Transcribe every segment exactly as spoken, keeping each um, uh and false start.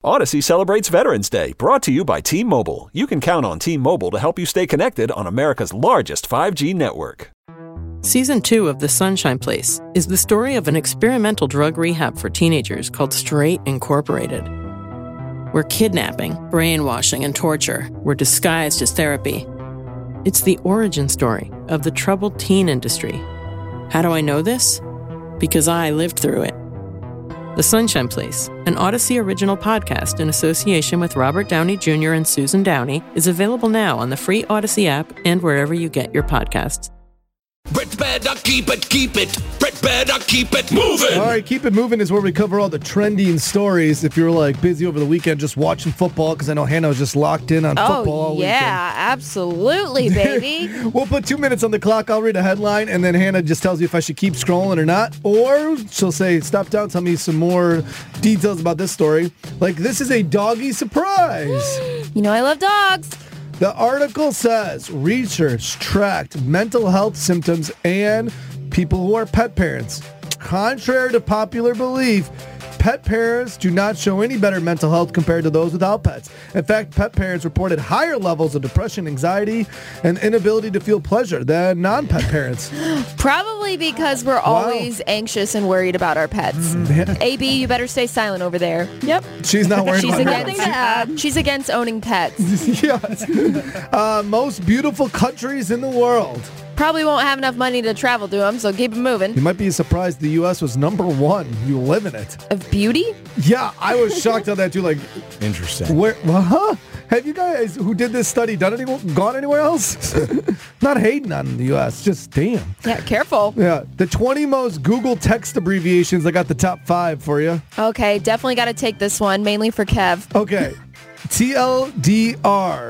Odyssey celebrates Veterans Day, brought to you by T-Mobile. You can count on T-Mobile to help you stay connected on America's largest five G network. Season two of The Sunshine Place is the story of an experimental drug rehab for teenagers called Straight Incorporated, where kidnapping, brainwashing, and torture were disguised as therapy. It's the origin story of the troubled teen industry. How do I know this? Because I lived through it. The Sunshine Place, an Odyssey original podcast in association with Robert Downey Junior and Susan Downey, is available now on the free Odyssey app and wherever you get your podcasts. Brett better keep it, keep it. Brett better keep it moving. All right, Keep It Moving is where we cover all the trending stories. If you're like busy over the weekend just watching football, because I know Hannah was just locked in on oh, football all weekend. yeah, absolutely, baby. We'll put two minutes on the clock. I'll read a headline, and then Hannah just tells you if I should keep scrolling or not. Or she'll say, stop down, tell me some more details about this story. Like, this is a doggy surprise. You know I love dogs. The article says research tracked mental health symptoms and people who are pet parents. Contrary to popular belief, pet parents do not show any better mental health compared to those without pets. In fact, pet parents reported higher levels of depression, anxiety, and inability to feel pleasure than non-pet parents. Probably because we're always anxious and worried about our pets. Mm-hmm. A B, you better stay silent over there. Yep. She's not worried She's about against, pets. She's against owning pets. Yes. Uh, most beautiful countries in the world. Probably won't have enough money to travel to them, so keep it moving. You might be surprised the U S was number one. You live in it. Of beauty? Yeah, I was shocked on that too. Like, interesting. Where? Huh? Have you guys who did this study done any, gone anywhere else? Not hating on the U S, just damn. Yeah, careful. Yeah, the twenty most Google text abbreviations. I got the top five for you. Okay, definitely got to take this one, mainly for Kev. Okay, T L D R.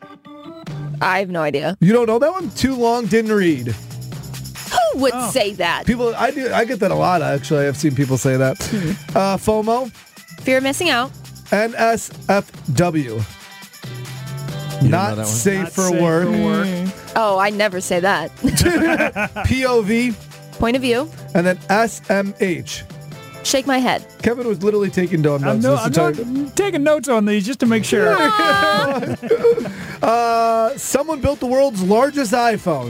I have no idea. You don't know that one? Too long, didn't read. Who would Oh. say that? People, I do. I get that a lot. Actually, I've seen people say that. uh, FOMO. Fear of missing out. N S F W. know Not that one? safe, Not for, safe work. for work. Mm. Oh, I never say that. P O V. Point of view. And then S M H. Shake my head. Kevin was literally taking down I'm, notes. no, this I'm entire- not taking notes on these just to make sure. uh, someone built the world's largest iPhone.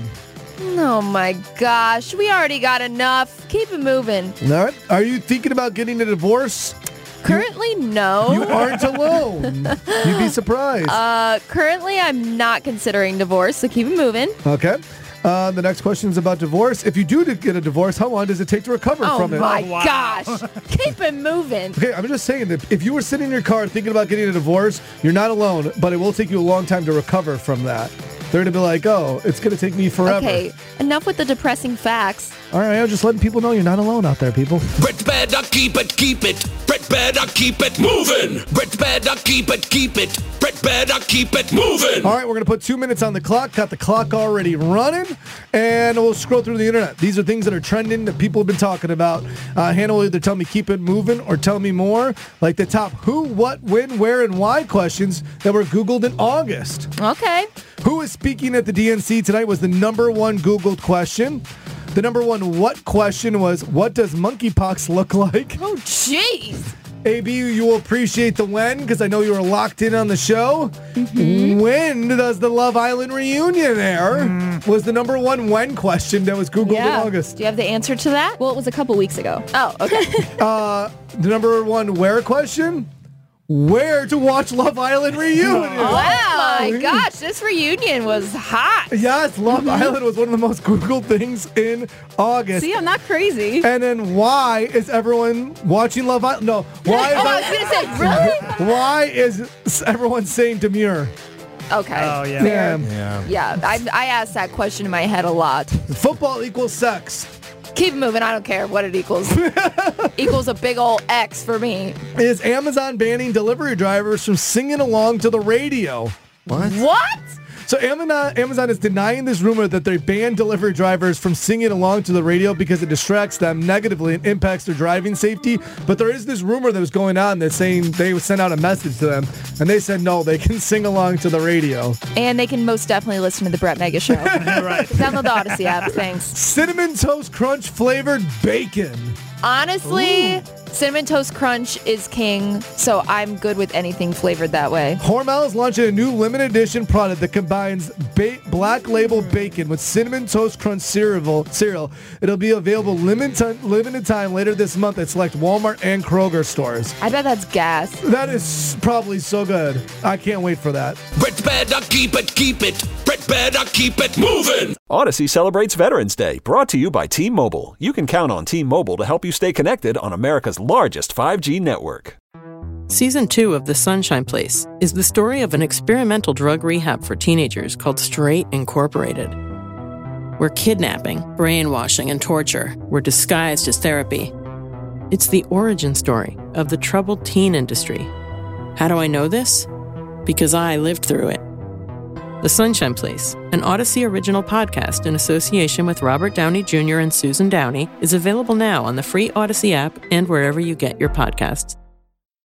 Oh my gosh, we already got enough. Keep it moving. All right. Are you thinking about getting a divorce? Currently, no. You aren't alone. You'd be surprised. Uh, currently, I'm not considering divorce, so keep it moving. Okay. Uh, the next question is about divorce. If you do get a divorce, how long does it take to recover Oh from it? my gosh. Keep it moving. Okay, I'm just saying that if you were sitting in your car thinking about getting a divorce, you're not alone, but it will take you a long time to recover from that. They're going to be like, oh, it's going to take me forever. Okay, enough with the depressing facts. All right, I'm just letting people know you're not alone out there, people. Brett better keep it, keep it. Brett better keep it moving. Brett better keep it, keep it. Brett better keep it moving. All right, we're going to put two minutes on the clock. Got the clock already running, and we'll scroll through the internet. These are things that are trending that people have been talking about. Uh, Hannah will either tell me keep it moving or tell me more, like the top who, what, when, where, and why questions that were Googled in August. Okay. Who is speaking at the D N C tonight was the number one Googled question. The number one what question was, what does monkeypox look like? Oh, jeez. A B, you will appreciate the when, because I know you were locked in on the show. Mm-hmm. When does the Love Island reunion air? Mm. Was the number one when question that was Googled Yeah. in August. Do you have the answer to that? Well, it was a couple weeks ago. Oh, okay. uh, the number one where question? Where to watch Love Island reunion? Oh, my gosh, this reunion was hot. Yes, Love Island was one of the most Googled things in August. See, I'm not crazy. And then why is everyone watching Love Island? No, why is Oh, I was going to say, really? Why is everyone saying demure? Okay. Oh, yeah. Yeah. Yeah. Yeah, I, I asked that question in my head a lot. Football equals sex. Keep it moving. I don't care what it equals. Equals a big old X for me. Is Amazon banning delivery drivers from singing along to the radio? What? What? So Amazon, Amazon is denying this rumor that they ban delivery drivers from singing along to the radio because it distracts them negatively and impacts their driving safety. But there is this rumor that was going on that's saying they sent out a message to them, and they said no, they can sing along to the radio. And they can most definitely listen to the Brett Mega Show. Right. Download the Odyssey app. Thanks. Cinnamon Toast Crunch flavored bacon. Honestly, Cinnamon Toast Crunch is king, so I'm good with anything flavored that way. Hormel is launching a new limited edition product that combines ba- black label bacon with Cinnamon Toast Crunch cereal. cereal. It'll be available limited, limited time later this month at select Walmart and Kroger stores. I bet that's gas. That is probably so good. I can't wait for that. Brett's better keep it, keep it. Brett better keep it moving. Odyssey celebrates Veterans Day, brought to you by T-Mobile. You can count on T-Mobile to help you stay connected on America's largest five G network. Season two of The Sunshine Place is the story of an experimental drug rehab for teenagers called Straight Incorporated, where kidnapping, brainwashing, and torture were disguised as therapy. It's the origin story of the troubled teen industry. How do I know this? Because I lived through it. The Sunshine Place, an Odyssey original podcast in association with Robert Downey Junior and Susan Downey, is available now on the free Odyssey app and wherever you get your podcasts.